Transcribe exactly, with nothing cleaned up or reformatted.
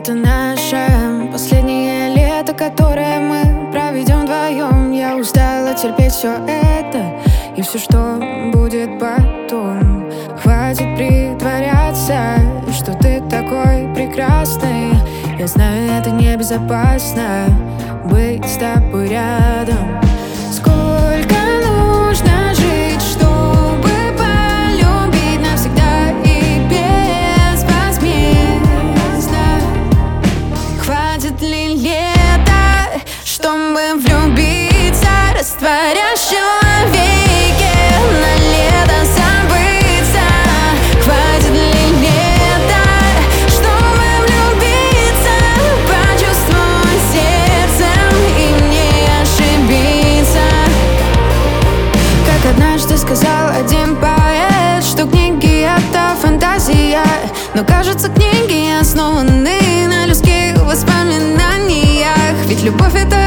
это наше последнее лето, которое мы проведем вдвоем. Я устала терпеть все это и все, что будет потом. Хватит притворяться, что ты такой прекрасный. Я знаю, это небезопасно быть с тобой рядом. Сколько нужно жить, чтобы полюбить навсегда и безвозмездно? Хватит ли лета, чтобы влюбиться, растворясь в человеке, на лето забыться? Хватит ли лета, чтобы влюбиться, почувствовать сердцем и не ошибиться? Как однажды сказал один поэт, что книги — это фантазия, но кажется, книги основаны на людских воспоминаниях. Ведь любовь — это